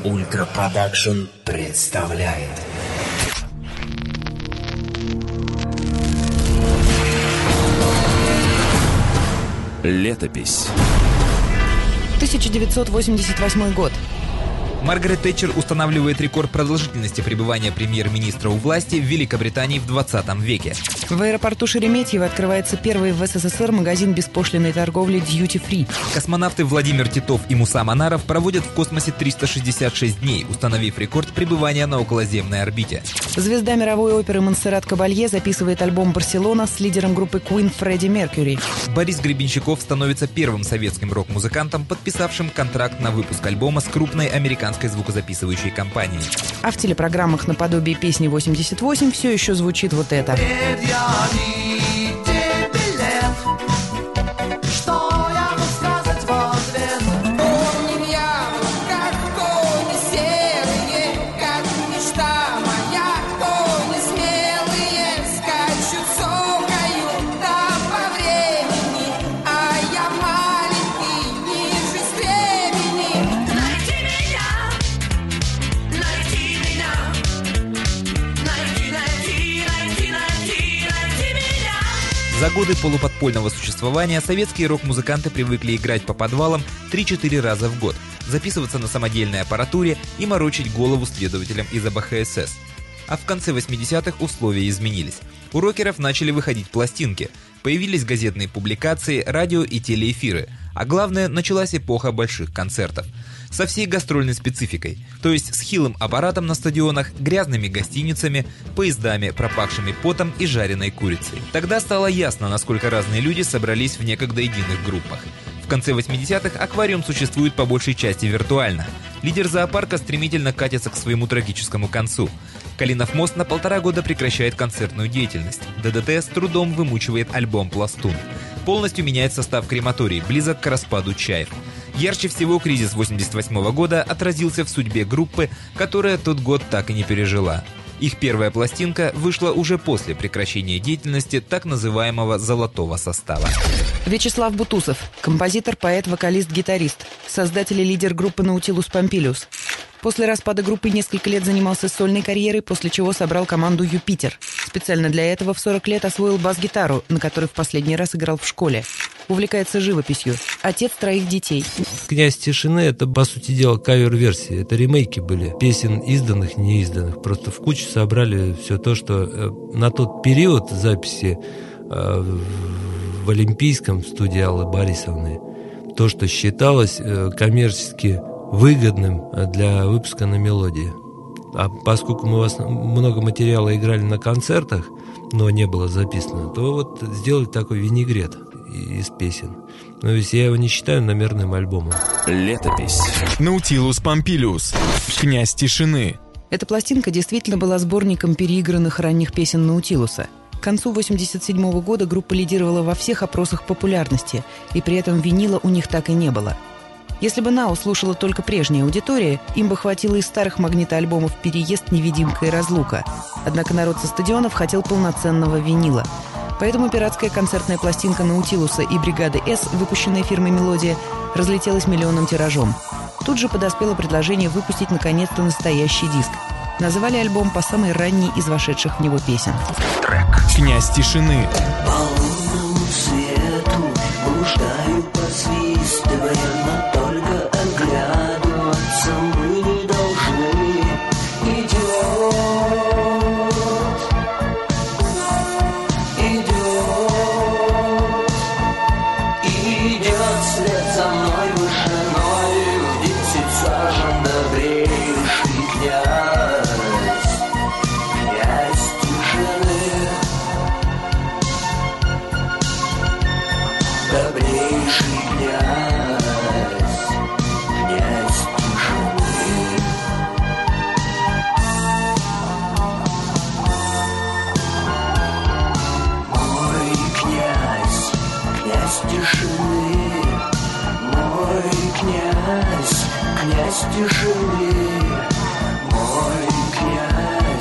Ультра Продакшн представляет. Летопись. 1988 год. Маргарет Тэтчер устанавливает рекорд продолжительности пребывания премьер-министра у власти в Великобритании в 20 веке. В аэропорту Шереметьево открывается первый в СССР магазин беспошлинной торговли Duty Free. Космонавты Владимир Титов и Муса Манаров проводят в космосе 366 дней, установив рекорд пребывания на околоземной орбите. Звезда мировой оперы Монсеррат Кабалье записывает альбом «Барселона» с лидером группы Queen Фредди Меркьюри. Борис Гребенщиков становится первым советским рок-музыкантом, подписавшим контракт на выпуск альбома с крупной американской звукозаписывающей компанией. А в телепрограммах наподобие песни «88» все еще звучит вот это. За годы полуподпольного существования советские рок-музыканты привыкли играть по подвалам 3-4 раза в год, записываться на самодельной аппаратуре и морочить голову следователям из АБХСС. А в конце 80-х условия изменились. У рокеров начали выходить пластинки, появились газетные публикации, радио и телеэфиры, а главное, началась эпоха больших концертов. Со всей гастрольной спецификой, то есть с хилым аппаратом на стадионах, грязными гостиницами, поездами, пропахшими потом и жареной курицей. Тогда стало ясно, насколько разные люди собрались в некогда единых группах. В конце 80-х аквариум существует по большей части виртуально. Лидер зоопарка стремительно катится к своему трагическому концу. Калинов мост на 1,5 года прекращает концертную деятельность. ДДТ с трудом вымучивает альбом «Пластун». Полностью меняет состав крематорий, близок к распаду Чайф. Ярче всего кризис 88 года отразился в судьбе группы, которая тот год так и не пережила. Их первая пластинка вышла уже после прекращения деятельности так называемого «золотого состава». Вячеслав Бутусов, композитор, поэт, вокалист, гитарист, создатель и лидер группы Наутилус Помпилиус. После распада группы несколько лет занимался сольной карьерой, после чего собрал команду «Юпитер». Специально для этого в 40 лет освоил бас-гитару, на которой в последний раз играл в школе. Увлекается живописью. Отец 3 детей. «Князь тишины» — это, по сути дела, кавер-версии. Это ремейки были. Песен изданных, неизданных. Просто в кучу собрали все то, что на тот период записи в Олимпийском, в студии Аллы Борисовны, то, что считалось коммерчески выгодным для выпуска на мелодии. А поскольку мы много материала играли на концертах, но не было записано, то вот сделали такой винегрет из песен. Но ведь я его не считаю номерным альбомом. Летопись. Наутилус Помпилиус. Князь тишины. Эта пластинка действительно была сборником переигранных ранних песен Наутилуса. К концу 1987 года группа лидировала во всех опросах популярности, и при этом винила у них так и не было. Если бы НАУ слушала только прежняя аудитория, им бы хватило из старых магнитоальбомов «Переезд», «Невидимка» и «Разлука». Однако народ со стадионов хотел полноценного винила. Поэтому пиратская концертная пластинка Наутилуса и «Бригады С», выпущенная фирмой «Мелодия», разлетелась миллионным тиражом. Тут же подоспело предложение выпустить наконец-то настоящий диск. Назвали альбом по самой ранней из вошедших в него песен. Трек «Князь тишины». По лунному свету блуждаю, посвистывая, но только оглядываться мы не должны. Идет вслед за мной вышиной в 10 сажен добрейший князь тишины. Добрейший князь тишины. Мой князь тишины. Мой князь тишины. Мой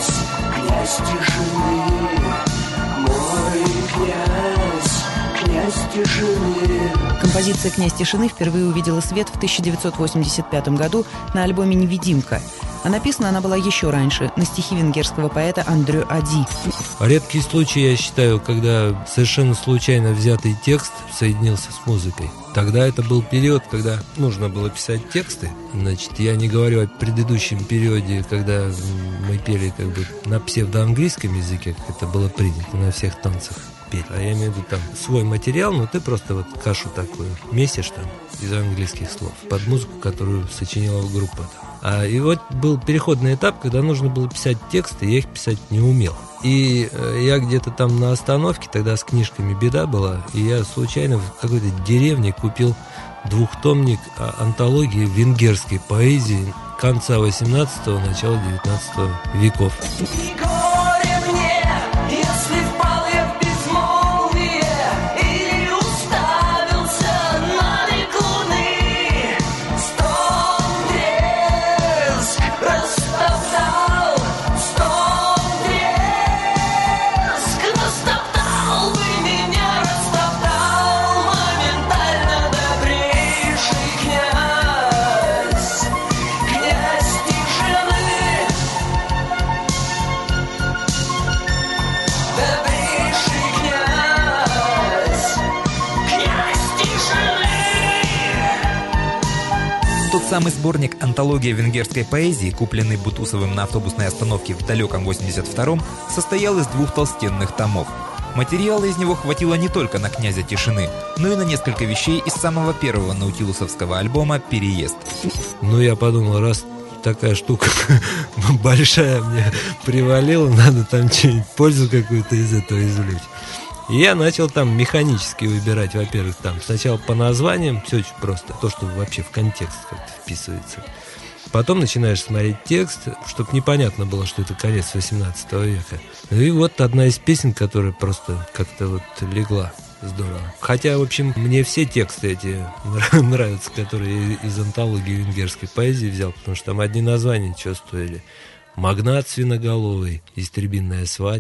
князь тишины. Мой князь тишины. Композиция «Князь тишины» впервые увидела свет в 1985 году на альбоме «Невидимка». А написана она была еще раньше, на стихи венгерского поэта Андрю Ади. Редкий случай, я считаю, когда совершенно случайно взятый текст соединился с музыкой. Тогда это был период, когда нужно было писать тексты. Значит, я не говорю о предыдущем периоде, когда мы пели как бы на псевдоанглийском языке, как это было принято на всех танцах петь. А я имею в виду там свой материал, но ты просто вот кашу такую месишь там из английских слов под музыку, которую сочинила группа. И вот был переходный этап, когда нужно было писать тексты, я их писать не умел. И я где-то там на остановке, тогда с книжками беда была, и я случайно в какой-то деревне купил двухтомник антологии венгерской поэзии конца 18-го, начала 19 веков. И горе мне, если впал я в безмолвие или уставился на миг луны. Стон, треск, растоптал, стон, треск, растоптал, вы меня растоптал моментально, добрейший князь, князь тишины. Добрейший князь, князь тишины. Тот самый сборник «Антология венгерской поэзии», купленный Бутусовым на автобусной остановке в далеком 82-м, состоял из 2 толстенных томов. Материала из него хватило не только на «Князя тишины», но и на несколько вещей из самого первого наутилусовского альбома «Переезд». Ну, я подумал, раз такая штука большая мне привалила, надо там что-нибудь, пользу какую-то из этого извлечь. И я начал там механически выбирать, во-первых, там сначала по названиям, все очень просто, то, что вообще в контекст как-то вписывается. Потом начинаешь смотреть текст, чтобы непонятно было, что это конец 18 века. И вот одна из песен, которая просто как-то вот легла. Здорово. Хотя, в общем, мне все тексты эти нравятся, которые из антологии венгерской поэзии взял, потому что там одни названия чего стоили. «Магнат свиноголовый», «Истребинная свадьба».